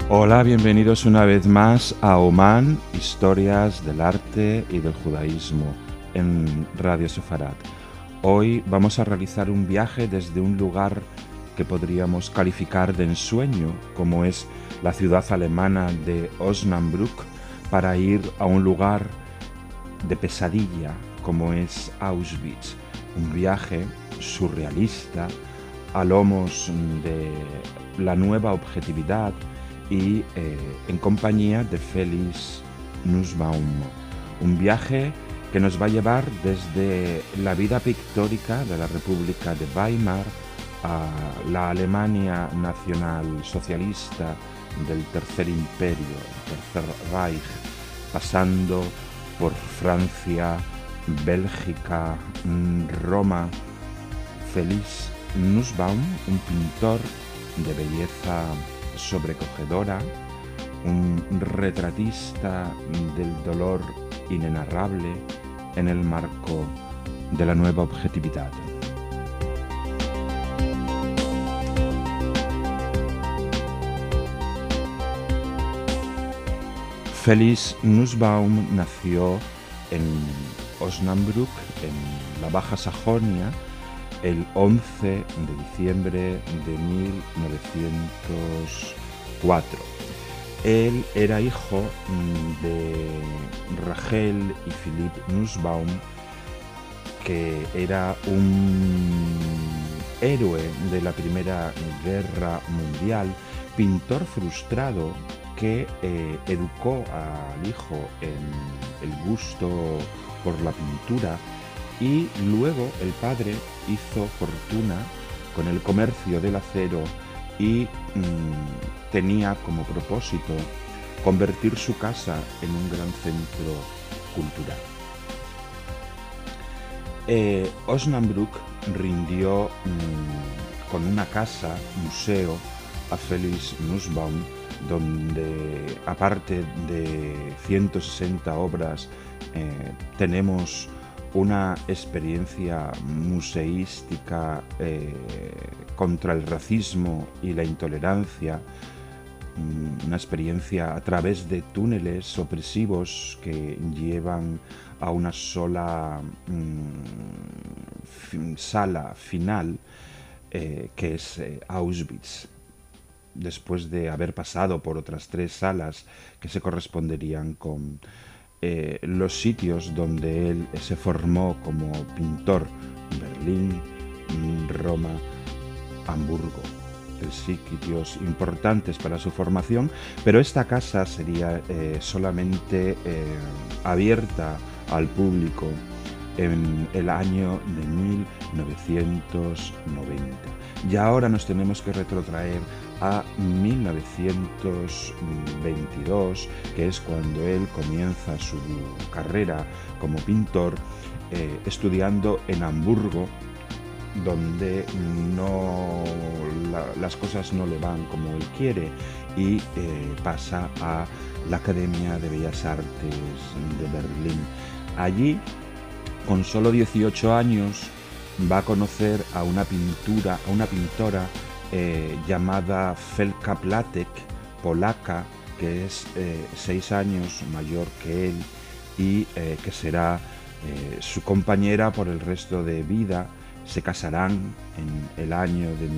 Hola, bienvenidos una vez más a Oman, historias del arte y del judaísmo en Radio Sefarat. Hoy vamos a realizar un viaje desde un lugar que podríamos calificar de ensueño, como es la ciudad alemana de Osnabrück, para ir a un lugar de pesadilla, como es Auschwitz. Un viaje surrealista a lomos de la nueva objetividad y en compañía de Felix Nussbaum. Un viaje que nos va a llevar desde la vida pictórica de la República de Weimar a la Alemania nacional socialista del Tercer Imperio, el Tercer Reich, pasando por Francia, Bélgica, Roma. Felix Nussbaum, un pintor de belleza sobrecogedora, un retratista del dolor inenarrable en el marco de la nueva objetividad. Felix Nussbaum nació en Osnabrück, en la Baja Sajonia, el 11 de diciembre de 1904. Él era hijo de Rachel y Philipp Nussbaum, que era un héroe de la Primera Guerra Mundial, pintor frustrado que educó al hijo en el gusto por la pintura, y luego el padre hizo fortuna con el comercio del acero y tenía como propósito convertir su casa en un gran centro cultural. Osnabrück rindió con una casa, museo, a Felix Nussbaum, donde aparte de 160 obras tenemos una experiencia museística contra el racismo y la intolerancia, una experiencia a través de túneles opresivos que llevan a una sola sala final, que es Auschwitz, después de haber pasado por otras 3 salas que se corresponderían con los sitios donde él se formó como pintor: Berlín, Roma, Hamburgo. Sitios importantes para su formación, pero esta casa sería solamente abierta al público en el año de 1990. Y ahora nos tenemos que retrotraer a 1922, que es cuando él comienza su carrera como pintor, estudiando en Hamburgo, donde las cosas no le van como él quiere, y pasa a la Academia de Bellas Artes de Berlín. Allí, con solo 18 años, va a conocer a una pintora llamada Felka Platek, polaca, que es 6 años mayor que él y que será su compañera por el resto de vida. Se casarán en el año de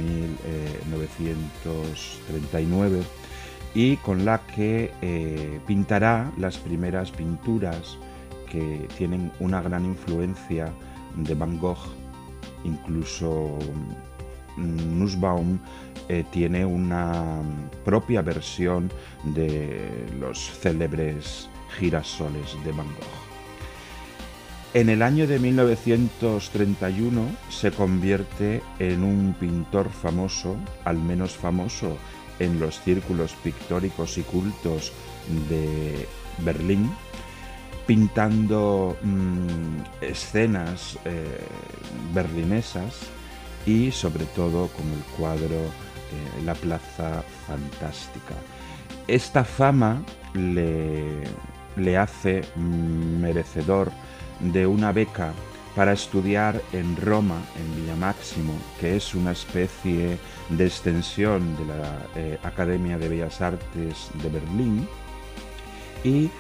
1939 y con la que pintará las primeras pinturas que tienen una gran influencia de Van Gogh. Incluso Nussbaum tiene una propia versión de los célebres girasoles de Van Gogh. En el año de 1931 se convierte en un pintor famoso, al menos famoso en los círculos pictóricos y cultos de Berlín, pintando escenas berlinesas y sobre todo con el cuadro La Plaza Fantástica. Esta fama le hace merecedor de una beca para estudiar en Roma, en Villa Máximo, que es una especie de extensión de la Academia de Bellas Artes de Berlín. Y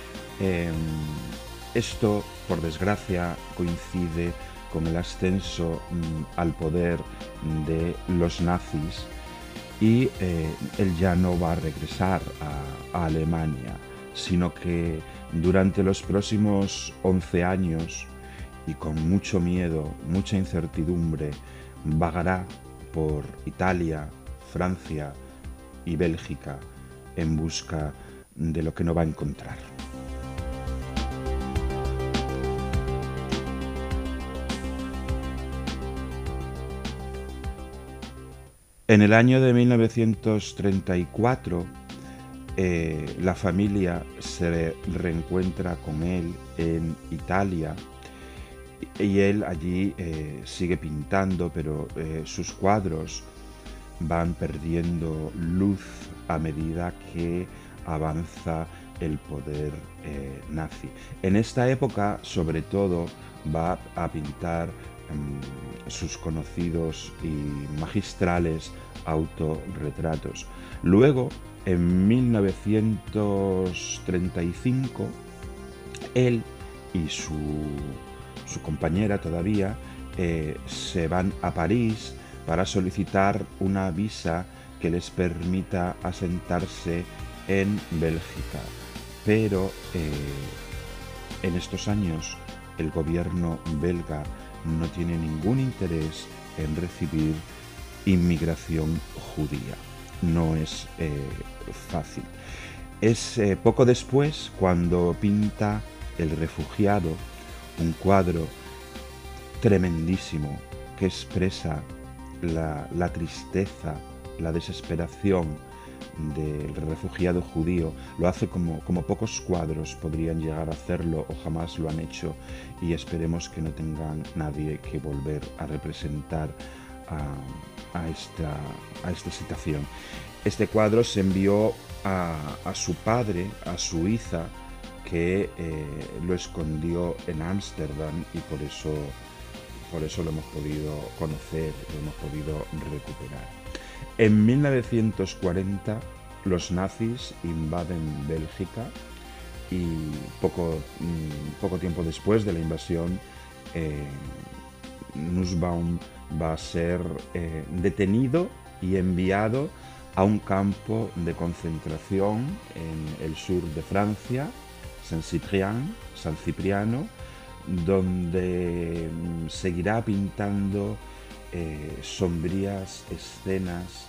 esto, por desgracia, coincide con el ascenso al poder de los nazis y él ya no va a regresar a Alemania, sino que durante los próximos 11 años y con mucho miedo, mucha incertidumbre, vagará por Italia, Francia y Bélgica en busca de lo que no va a encontrar. En el año de 1934, la familia se reencuentra con él en Italia y él allí sigue pintando, pero sus cuadros van perdiendo luz a medida que avanza el poder nazi. En esta época, sobre todo, va a pintar sus conocidos y magistrales autorretratos. Luego, en 1935, él y su compañera todavía se van a París para solicitar una visa que les permita asentarse en Bélgica. Pero en estos años el gobierno belga no tiene ningún interés en recibir inmigración judía. No es fácil. Es poco después cuando pinta El refugiado, un cuadro tremendísimo que expresa la tristeza, la desesperación del refugiado judío. Lo hace como pocos cuadros podrían llegar a hacerlo o jamás lo han hecho, y esperemos que no tengan nadie que volver a representar a esta situación. Este cuadro se envió a su padre, a Suiza, que lo escondió en Ámsterdam, y por eso lo hemos podido conocer, lo hemos podido recuperar. En 1940 los nazis invaden Bélgica y poco tiempo después de la invasión, Nussbaum va a ser detenido y enviado a un campo de concentración en el sur de Francia, San Cipriano, donde seguirá pintando sombrías escenas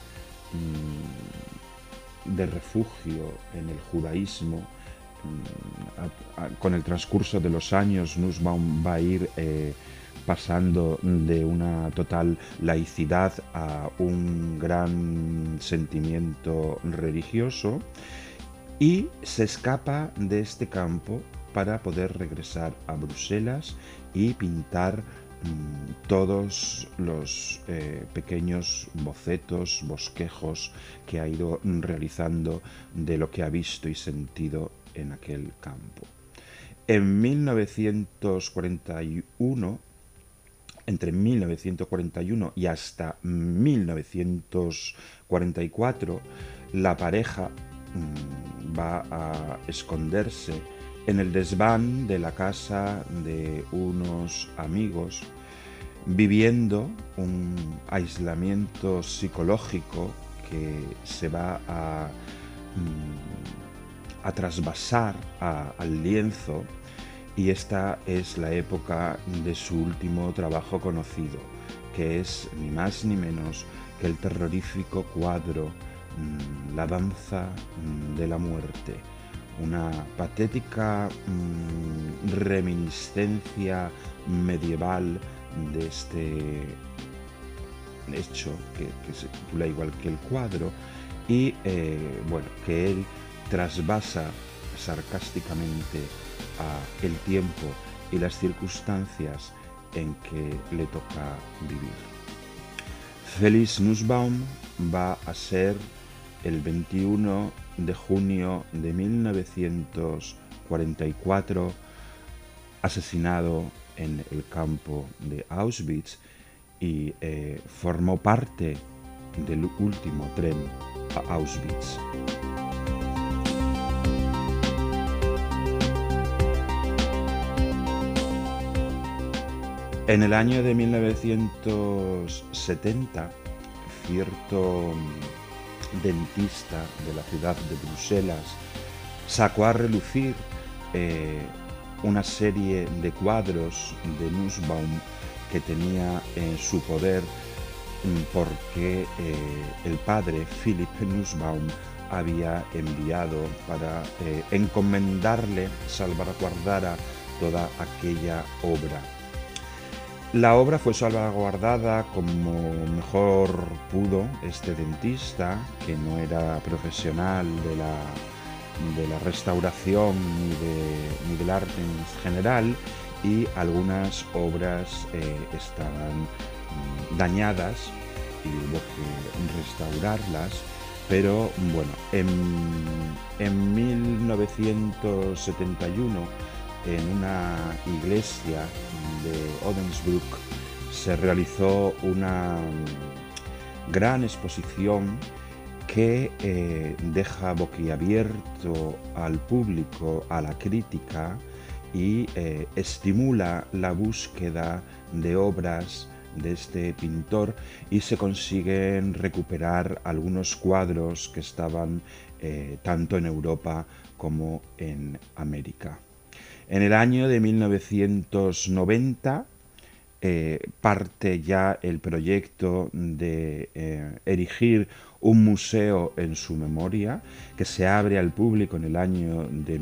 de refugio en el judaísmo. Con el transcurso de los años, Nussbaum va a ir pasando de una total laicidad a un gran sentimiento religioso, y se escapa de este campo para poder regresar a Bruselas y pintar todos los pequeños bocetos, bosquejos que ha ido realizando de lo que ha visto y sentido en aquel campo. En 1941, entre 1941 y hasta 1944, la pareja va a esconderse en el desván de la casa de unos amigos, viviendo un aislamiento psicológico que se va a trasvasar al lienzo, y esta es la época de su último trabajo conocido, que es ni más ni menos que el terrorífico cuadro La danza de la muerte, una patética reminiscencia medieval de este hecho que se titula igual que el cuadro, y que él trasvasa sarcásticamente a el tiempo y las circunstancias en que le toca vivir. Felix Nussbaum va a ser el 21 de junio de 1944 asesinado en el campo de Auschwitz y formó parte del último tren a Auschwitz. En el año de 1970, cierto dentista de la ciudad de Bruselas sacó a relucir una serie de cuadros de Nussbaum que tenía en su poder porque el padre Philipp Nussbaum había enviado para encomendarle salvaguardara toda aquella obra. La obra fue salvaguardada como mejor pudo este dentista, que no era profesional de la restauración ni del arte en general, y algunas obras estaban dañadas y hubo que restaurarlas. Pero bueno, en 1971, en una iglesia de Odensbrück, se realizó una gran exposición que deja boquiabierto al público, a la crítica, y estimula la búsqueda de obras de este pintor, y se consiguen recuperar algunos cuadros que estaban tanto en Europa como en América. En el año de 1990 parte ya el proyecto de erigir un museo en su memoria, que se abre al público en el año de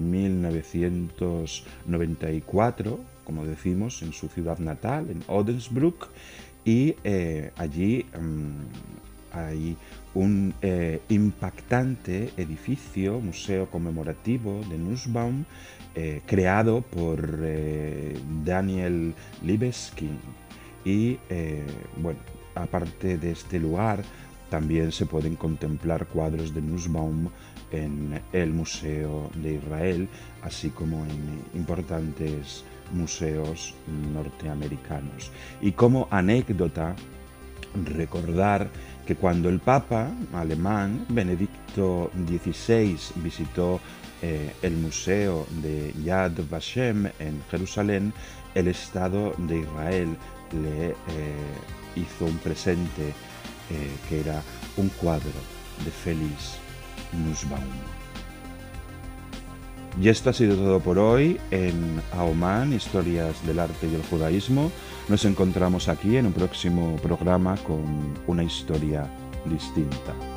1994, como decimos, en su ciudad natal, en Odensbrück, y allí hay un impactante edificio, museo conmemorativo de Nussbaum, creado por Daniel Libeskind. Y bueno, aparte de este lugar, también se pueden contemplar cuadros de Nussbaum en el Museo de Israel, así como en importantes museos norteamericanos. Y como anécdota, recordar que cuando el Papa alemán Benedicto XVI visitó el Museo de Yad Vashem en Jerusalén, el Estado de Israel le hizo un presente que era un cuadro de Félix Nussbaum. Y esto ha sido todo por hoy en Aoman, Historias del Arte y el Judaísmo. Nos encontramos aquí en un próximo programa con una historia distinta.